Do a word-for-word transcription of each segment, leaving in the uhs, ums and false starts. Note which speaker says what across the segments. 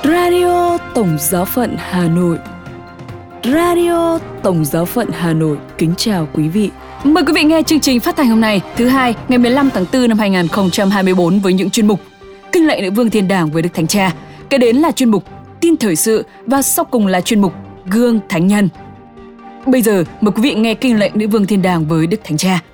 Speaker 1: Radio Tổng Giáo phận Hà Nội. Radio Tổng Giáo phận Hà Nội kính chào quý vị. Mời quý vị nghe chương trình phát thanh hôm nay, thứ hai, ngày mười lăm tháng tư năm hai nghìn không trăm hai mươi tư với những chuyên mục Kinh lệnh Nữ Vương Thiên Đàng với Đức Thánh Cha, kế đến là chuyên mục Tin thời sự và sau cùng là chuyên mục Gương Thánh Nhân. Bây giờ mời quý vị nghe Kinh lệnh Nữ Vương Thiên Đàng với Đức Thánh Cha.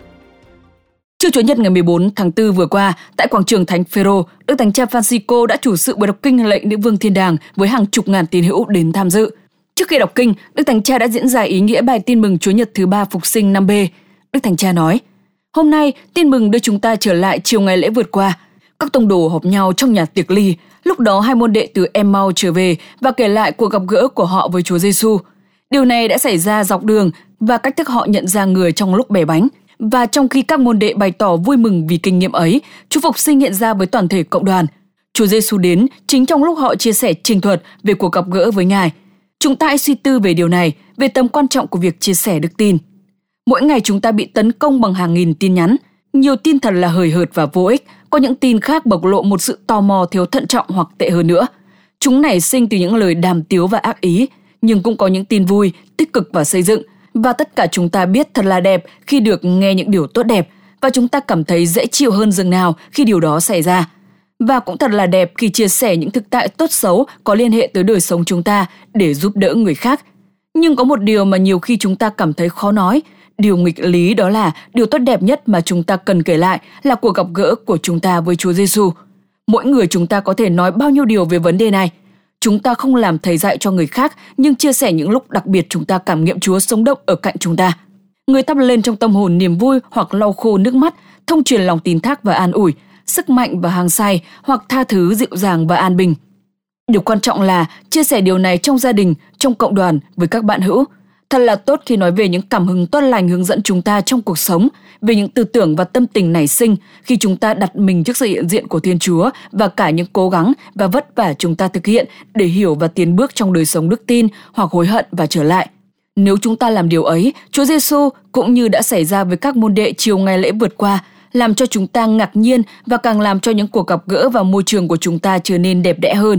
Speaker 1: Trưa Chủ nhật ngày mười bốn tháng tư vừa qua, tại quảng trường Thánh Phêrô, Đức Thánh Cha Francisco đã chủ sự buổi đọc kinh lệnh Nữ Vương Thiên Đàng với hàng chục ngàn tín hữu đến tham dự. Trước khi đọc kinh, Đức Thánh Cha đã diễn giải ý nghĩa bài tin mừng Chúa Nhật thứ ba Phục sinh năm B. Đức Thánh Cha nói: "Hôm nay, tin mừng đưa chúng ta trở lại chiều ngày lễ vượt qua. Các tông đồ họp nhau trong nhà tiệc ly. Lúc đó hai môn đệ từ Em-mau trở về và kể lại cuộc gặp gỡ của họ với Chúa Giêsu. Điều này đã xảy ra dọc đường và cách thức họ nhận ra người trong lúc bẻ bánh. Và trong khi các môn đệ bày tỏ vui mừng vì kinh nghiệm ấy, Chúa Phục sinh hiện ra với toàn thể cộng đoàn. Chúa Giêsu đến chính trong lúc họ chia sẻ trình thuật về cuộc gặp gỡ với Ngài. Chúng ta hãy suy tư về điều này, về tầm quan trọng của việc chia sẻ đức tin. Mỗi ngày chúng ta bị tấn công bằng hàng nghìn tin nhắn. Nhiều tin thật là hời hợt và vô ích, có những tin khác bộc lộ một sự tò mò thiếu thận trọng hoặc tệ hơn nữa. Chúng nảy sinh từ những lời đàm tiếu và ác ý, nhưng cũng có những tin vui, tích cực và xây dựng. Và tất cả chúng ta biết thật là đẹp khi được nghe những điều tốt đẹp, và chúng ta cảm thấy dễ chịu hơn dường nào khi điều đó xảy ra. Và cũng thật là đẹp khi chia sẻ những thực tại tốt xấu có liên hệ tới đời sống chúng ta để giúp đỡ người khác. Nhưng có một điều mà nhiều khi chúng ta cảm thấy khó nói, điều nghịch lý, đó là điều tốt đẹp nhất mà chúng ta cần kể lại là cuộc gặp gỡ của chúng ta với Chúa Giêsu. Mỗi người chúng ta có thể nói bao nhiêu điều về vấn đề này. Chúng ta không làm thầy dạy cho người khác, nhưng chia sẻ những lúc đặc biệt chúng ta cảm nghiệm Chúa sống động ở cạnh chúng ta. Người thắp lên trong tâm hồn niềm vui hoặc lau khô nước mắt, thông truyền lòng tín thác và an ủi, sức mạnh và hăng say, hoặc tha thứ dịu dàng và an bình. Điều quan trọng là chia sẻ điều này trong gia đình, trong cộng đoàn, với các bạn hữu. Thật là tốt khi nói về những cảm hứng tốt lành hướng dẫn chúng ta trong cuộc sống, về những tư tưởng và tâm tình nảy sinh khi chúng ta đặt mình trước sự hiện diện của Thiên Chúa và cả những cố gắng và vất vả chúng ta thực hiện để hiểu và tiến bước trong đời sống đức tin hoặc hối hận và trở lại. Nếu chúng ta làm điều ấy, Chúa Giêsu cũng như đã xảy ra với các môn đệ chiều ngày lễ vượt qua, làm cho chúng ta ngạc nhiên và càng làm cho những cuộc gặp gỡ và môi trường của chúng ta trở nên đẹp đẽ hơn.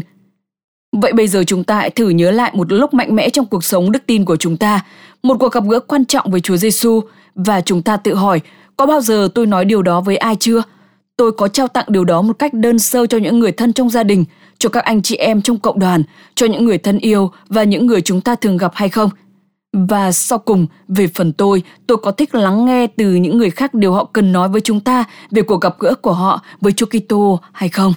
Speaker 1: Vậy bây giờ chúng ta hãy thử nhớ lại một lúc mạnh mẽ trong cuộc sống đức tin của chúng ta, một cuộc gặp gỡ quan trọng với Chúa Giêsu, và chúng ta tự hỏi, có bao giờ tôi nói điều đó với ai chưa? Tôi có trao tặng điều đó một cách đơn sơ cho những người thân trong gia đình, cho các anh chị em trong cộng đoàn, cho những người thân yêu và những người chúng ta thường gặp hay không? Và sau cùng, về phần tôi, tôi có thích lắng nghe từ những người khác điều họ cần nói với chúng ta về cuộc gặp gỡ của họ với Chúa Kitô hay không?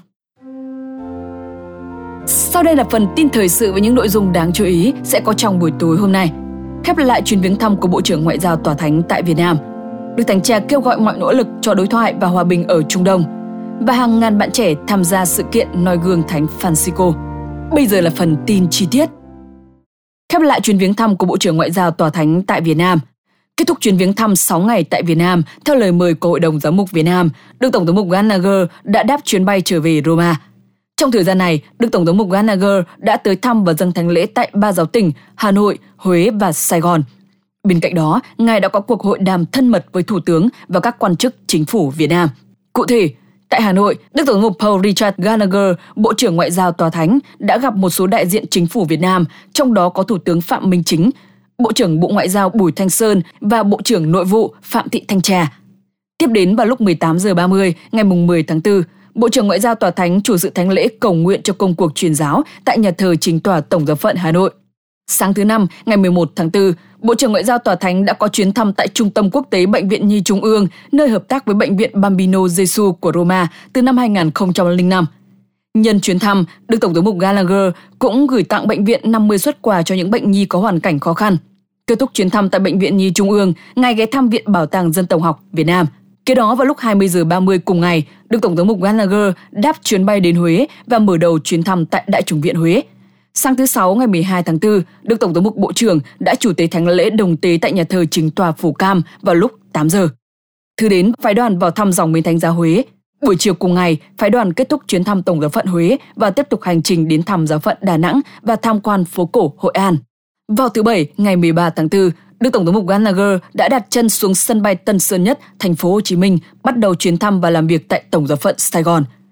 Speaker 1: Sau đây là phần tin thời sự với những nội dung đáng chú ý sẽ có trong buổi tối hôm nay. Khép lại chuyến viếng thăm của Bộ trưởng Ngoại giao Tòa Thánh tại Việt Nam. Đức Thánh Cha kêu gọi mọi nỗ lực cho đối thoại và hòa bình ở Trung Đông. Và hàng ngàn bạn trẻ tham gia sự kiện noi gương Thánh Francisco. Bây giờ là phần tin chi tiết. Khép lại chuyến viếng thăm của Bộ trưởng Ngoại giao Tòa Thánh tại Việt Nam. Kết thúc chuyến viếng thăm sáu ngày tại Việt Nam, theo lời mời của Hội đồng Giám mục Việt Nam, Đức Tổng giám mục Gallagher đã đáp chuyến bay trở về Roma. Trong thời gian này, Đức Tổng giám mục Gallagher đã tới thăm và dâng thánh lễ tại ba giáo tỉnh Hà Nội, Huế và Sài Gòn. Bên cạnh đó, Ngài đã có cuộc hội đàm thân mật với Thủ tướng và các quan chức chính phủ Việt Nam. Cụ thể, tại Hà Nội, Đức Tổng giám mục Paul Richard Gallagher, Bộ trưởng Ngoại giao Tòa Thánh, đã gặp một số đại diện chính phủ Việt Nam, trong đó có Thủ tướng Phạm Minh Chính, Bộ trưởng Bộ Ngoại giao Bùi Thanh Sơn và Bộ trưởng Nội vụ Phạm Thị Thanh Trà. Tiếp đến vào lúc mười tám giờ ba mươi ngày mười tháng tư, Bộ trưởng Ngoại giao Tòa Thánh chủ sự thánh lễ cầu nguyện cho công cuộc truyền giáo tại nhà thờ Chính tòa Tổng giáo phận Hà Nội. Sáng thứ Năm, ngày mười một tháng tư, Bộ trưởng Ngoại giao Tòa Thánh đã có chuyến thăm tại Trung tâm Quốc tế Bệnh viện Nhi Trung ương, nơi hợp tác với Bệnh viện Bambino Gesù của Roma từ năm hai nghìn không trăm lẻ năm. Nhân chuyến thăm, Đức Tổng giám mục Gallagher cũng gửi tặng bệnh viện năm mươi suất quà cho những bệnh nhi có hoàn cảnh khó khăn. Kết thúc chuyến thăm tại Bệnh viện Nhi Trung ương, Ngài ghé thăm Viện Bảo tàng Dân tộc học Việt Nam. Kế đó vào lúc hai mươi giờ ba mươi cùng ngày, Đức Tổng giám mục Gallagher đáp chuyến bay đến Huế và mở đầu chuyến thăm tại Đại chủng viện Huế. Sáng thứ Sáu ngày mười hai tháng tư, Đức Tổng giám mục Bộ trưởng đã chủ tế thánh lễ đồng tế tại nhà thờ Chính tòa Phủ Cam vào lúc tám giờ. Thứ đến, phái đoàn vào thăm dòng Bến Thánh giá Huế. Buổi chiều cùng ngày, phái đoàn kết thúc chuyến thăm Tổng giáo phận Huế và tiếp tục hành trình đến thăm giáo phận Đà Nẵng và tham quan phố cổ Hội An. Vào thứ Bảy, ngày mười ba tháng tư, Đức Tổng giám mục Gallagher đã đặt chân xuống sân bay Tân Sơn Nhất, thành phố Hồ Chí Minh, bắt đầu chuyến thăm và làm việc tại Tổng giáo phận Sài Gòn.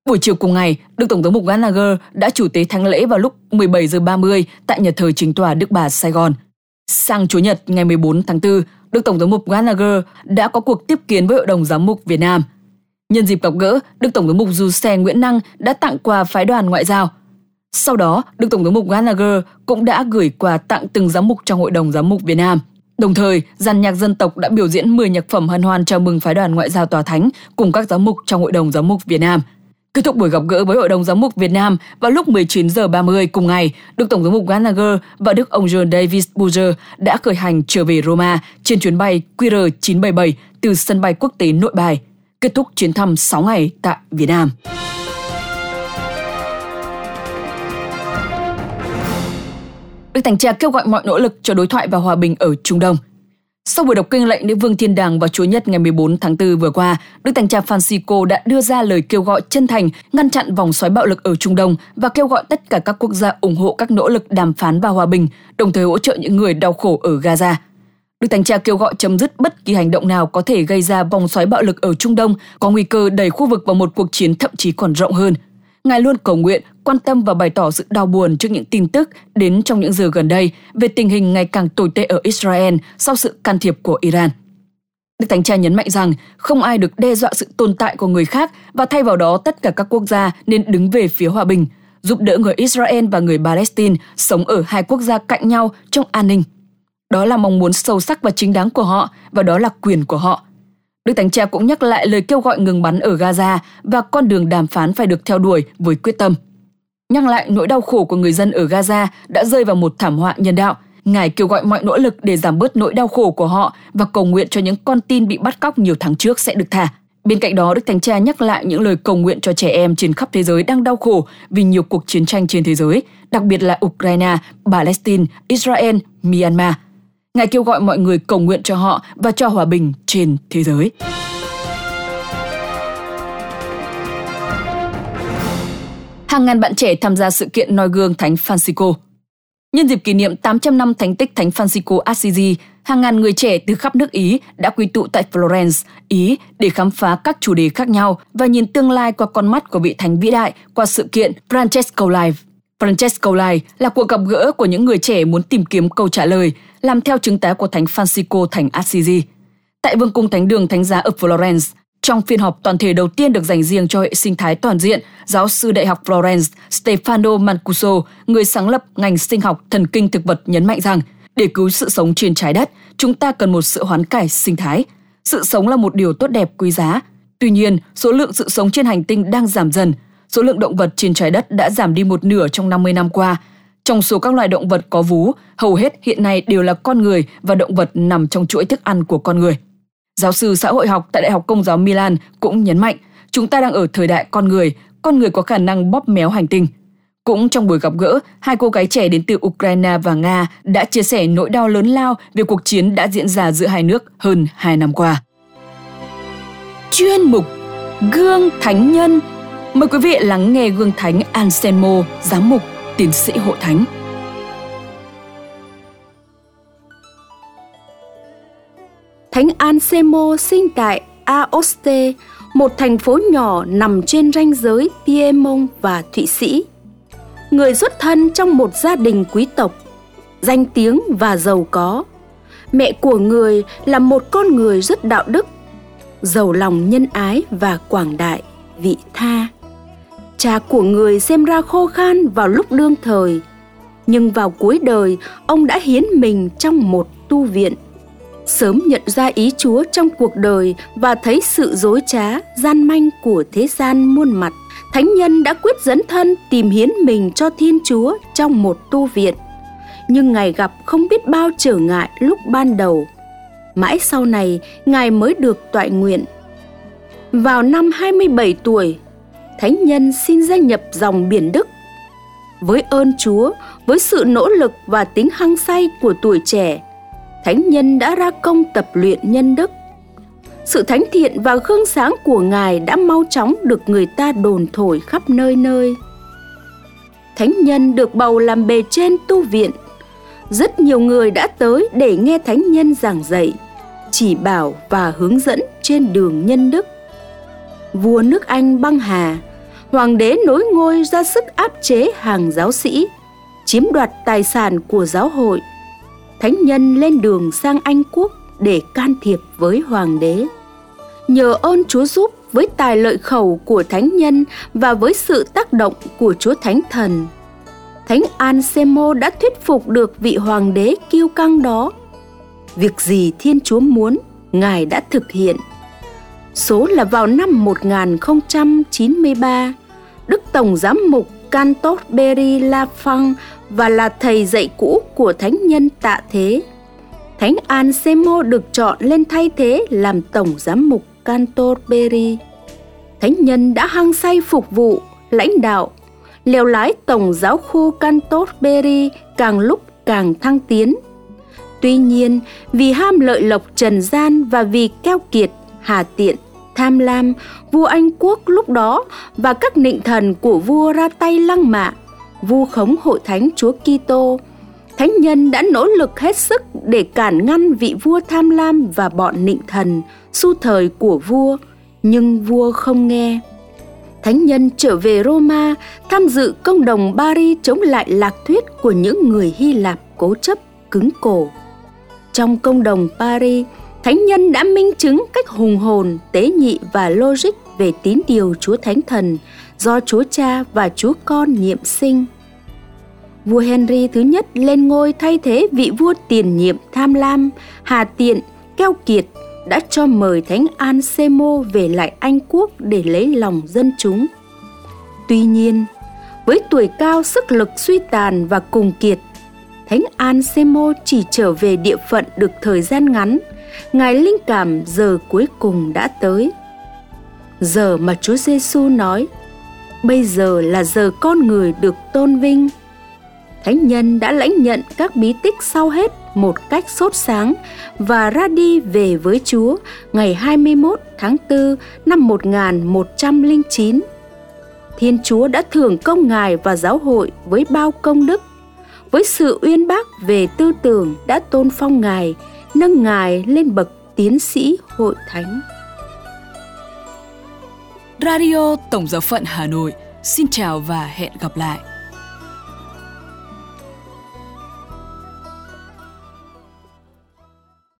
Speaker 1: Buổi chiều cùng ngày, Đức Tổng thống Mục Gallagher đã chủ tế thánh lễ vào lúc mười bảy giờ ba mươi tại nhà thờ Chính tòa Đức Bà Sài Gòn. Sang Chủ nhật ngày mười bốn tháng tư, Đức Tổng thống Mục Gallagher đã có cuộc tiếp kiến với Hội đồng Giám mục Việt Nam. Nhân dịp gặp gỡ, Đức Tổng thống Mục Du Xe Nguyễn Năng đã tặng quà phái đoàn ngoại giao. Sau đó, Đức Tổng thống Mục Gallagher cũng đã gửi quà tặng từng giám mục trong Hội đồng Giám mục Việt Nam. Đồng thời, dàn nhạc dân tộc đã biểu diễn mười nhạc phẩm hân hoan chào mừng phái đoàn ngoại giao tòa thánh cùng các giám mục trong Hội đồng Giám mục Việt Nam. Kết thúc buổi gặp gỡ với Hội đồng Giám mục Việt Nam vào lúc mười chín giờ ba mươi cùng ngày, Đức Tổng thống Mục Gallagher và Đức ông John Davis Boozer đã khởi hành trở về Roma trên chuyến bay Q R chín bảy bảy từ sân bay quốc tế Nội Bài, kết thúc chuyến thăm sáu ngày tại Việt Nam. Đức Thánh Cha kêu gọi mọi nỗ lực cho đối thoại và hòa bình ở Trung Đông. Sau buổi đọc kinh lệnh Nữ Vương Thiên Đàng vào Chủ nhật ngày mười bốn tháng tư vừa qua, Đức Thánh Cha Francisco đã đưa ra lời kêu gọi chân thành ngăn chặn vòng xoáy bạo lực ở Trung Đông và kêu gọi tất cả các quốc gia ủng hộ các nỗ lực đàm phán và hòa bình, đồng thời hỗ trợ những người đau khổ ở Gaza. Đức Thánh Cha kêu gọi chấm dứt bất kỳ hành động nào có thể gây ra vòng xoáy bạo lực ở Trung Đông, có nguy cơ đẩy khu vực vào một cuộc chiến thậm chí còn rộng hơn. Ngài luôn cầu nguyện, quan tâm và bày tỏ sự đau buồn trước những tin tức đến trong những giờ gần đây về tình hình ngày càng tồi tệ ở Israel sau sự can thiệp của Iran. Đức Thánh Cha nhấn mạnh rằng không ai được đe dọa sự tồn tại của người khác và thay vào đó tất cả các quốc gia nên đứng về phía hòa bình, giúp đỡ người Israel và người Palestine sống ở hai quốc gia cạnh nhau trong an ninh. Đó là mong muốn sâu sắc và chính đáng của họ và đó là quyền của họ. Đức Thánh Cha cũng nhắc lại lời kêu gọi ngừng bắn ở Gaza và con đường đàm phán phải được theo đuổi với quyết tâm. Nhắc lại nỗi đau khổ của người dân ở Gaza đã rơi vào một thảm họa nhân đạo, Ngài kêu gọi mọi nỗ lực để giảm bớt nỗi đau khổ của họ và cầu nguyện cho những con tin bị bắt cóc nhiều tháng trước sẽ được thả. Bên cạnh đó, Đức Thánh Cha nhắc lại những lời cầu nguyện cho trẻ em trên khắp thế giới đang đau khổ vì nhiều cuộc chiến tranh trên thế giới, đặc biệt là Ukraine, Palestine, Israel, Myanmar. Ngài kêu gọi mọi người cầu nguyện cho họ và cho hòa bình trên thế giới. Hàng ngàn bạn trẻ tham gia sự kiện noi gương Thánh Francisco. Nhân dịp kỷ niệm tám trăm năm thánh tích Thánh Francisco Assisi, hàng ngàn người trẻ từ khắp nước Ý đã quy tụ tại Florence, Ý để khám phá các chủ đề khác nhau và nhìn tương lai qua con mắt của vị thánh vĩ đại qua sự kiện Francesco Live. Francesco Live là cuộc gặp gỡ của những người trẻ muốn tìm kiếm câu trả lời, làm theo chứng tá của Thánh Francisco thành Assisi. Tại Vương cung Thánh đường Thánh giá ở Florence, trong phiên họp toàn thể đầu tiên được dành riêng cho hệ sinh thái toàn diện, giáo sư Đại học Florence Stefano Mancuso, người sáng lập ngành sinh học thần kinh thực vật nhấn mạnh rằng để cứu sự sống trên trái đất, chúng ta cần một sự hoán cải sinh thái. Sự sống là một điều tốt đẹp quý giá. Tuy nhiên, số lượng sự sống trên hành tinh đang giảm dần. Số lượng động vật trên trái đất đã giảm đi một nửa trong năm mươi năm qua. Trong số các loài động vật có vú, hầu hết hiện nay đều là con người và động vật nằm trong chuỗi thức ăn của con người. Giáo sư xã hội học tại Đại học Công giáo Milan cũng nhấn mạnh, chúng ta đang ở thời đại con người, con người có khả năng bóp méo hành tinh. Cũng trong buổi gặp gỡ, hai cô gái trẻ đến từ Ukraine và Nga đã chia sẻ nỗi đau lớn lao về cuộc chiến đã diễn ra giữa hai nước hơn hai năm qua. Chuyên mục Gương Thánh Nhân. Mời quý vị lắng nghe gương Thánh Anselmo, giám mục, tiến sĩ hội thánh.
Speaker 2: Thánh Anselmo sinh tại Aoste, một thành phố nhỏ nằm trên ranh giới Piemont và Thụy Sĩ. Người xuất thân trong một gia đình quý tộc, danh tiếng và giàu có. Mẹ của người là một con người rất đạo đức, giàu lòng nhân ái và quảng đại, vị tha. Cha của người xem ra khô khan vào lúc đương thời, nhưng vào cuối đời ông đã hiến mình trong một tu viện. Sớm nhận ra ý Chúa trong cuộc đời và thấy sự dối trá, gian manh của thế gian muôn mặt, thánh nhân đã quyết dấn thân tìm hiến mình cho Thiên Chúa trong một tu viện. Nhưng Ngài gặp không biết bao trở ngại lúc ban đầu. Mãi sau này, Ngài mới được toại nguyện. Vào năm hai mươi bảy tuổi, thánh nhân xin gia nhập dòng Biển Đức. Với ơn Chúa, với sự nỗ lực và tính hăng say của tuổi trẻ, thánh nhân đã ra công tập luyện nhân đức. Sự thánh thiện và gương sáng của Ngài đã mau chóng được người ta đồn thổi khắp nơi nơi. Thánh nhân được bầu làm bề trên tu viện. Rất nhiều người đã tới để nghe thánh nhân giảng dạy, chỉ bảo và hướng dẫn trên đường nhân đức. Vua nước Anh băng hà, Hoàng đế nối ngôi ra sức áp chế hàng giáo sĩ, chiếm đoạt tài sản của giáo hội. Thánh nhân lên đường sang Anh quốc để can thiệp với hoàng đế. Nhờ ơn Chúa giúp với tài lợi khẩu của thánh nhân và với sự tác động của Chúa Thánh Thần, Thánh Anselmo đã thuyết phục được vị hoàng đế kiêu căng đó. Việc gì Thiên Chúa muốn, Ngài đã thực hiện. Số là vào năm một nghìn không trăm chín mươi ba, Đức Tổng Giám mục Cantorbéry Lafang và là thầy dạy cũ của thánh nhân Tạ Thế, Thánh Anselmo được chọn lên thay thế làm Tổng Giám mục Cantorbéry. Thánh nhân đã hăng say phục vụ, lãnh đạo, lèo lái Tổng giáo khu Cantorbéry càng lúc càng thăng tiến. Tuy nhiên, vì ham lợi lộc trần gian và vì keo kiệt, hà tiện, tham lam, vua Anh quốc lúc đó và các nịnh thần của vua ra tay lăng mạ, vu khống hội thánh Chúa Kitô, thánh nhân đã nỗ lực hết sức để cản ngăn vị vua tham lam và bọn nịnh thần xu thời của vua, nhưng vua không nghe. Thánh nhân trở về Roma tham dự công đồng Paris chống lại lạc thuyết của những người Hy Lạp cố chấp, cứng cổ. Trong công đồng Paris, thánh nhân đã minh chứng cách hùng hồn, tế nhị và logic về tín điều Chúa Thánh Thần do Chúa Cha và Chúa Con nhiệm sinh. Vua Henry thứ nhất lên ngôi thay thế vị vua tiền nhiệm tham lam, hà tiện, keo kiệt đã cho mời Thánh Anselmo về lại Anh quốc để lấy lòng dân chúng. Tuy nhiên, với tuổi cao, sức lực suy tàn và cùng kiệt, Thánh Anselmo chỉ trở về địa phận được thời gian ngắn. Ngài linh cảm giờ cuối cùng đã tới. Giờ mà Chúa Giêsu nói, bây giờ là giờ con người được tôn vinh. Thánh nhân đã lãnh nhận các bí tích sau hết một cách sốt sáng và ra đi về với Chúa ngày hai mươi mốt tháng tư năm một nghìn một trăm lẻ chín. Thiên Chúa đã thưởng công Ngài và giáo hội với bao công đức. Với sự uyên bác về tư tưởng đã tôn phong Ngài, nâng Ngài lên bậc tiến sĩ hội thánh.
Speaker 1: Radio Tổng giáo phận Hà Nội xin chào và hẹn gặp lại.